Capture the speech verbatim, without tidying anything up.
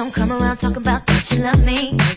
Don't come around talking about that you love me.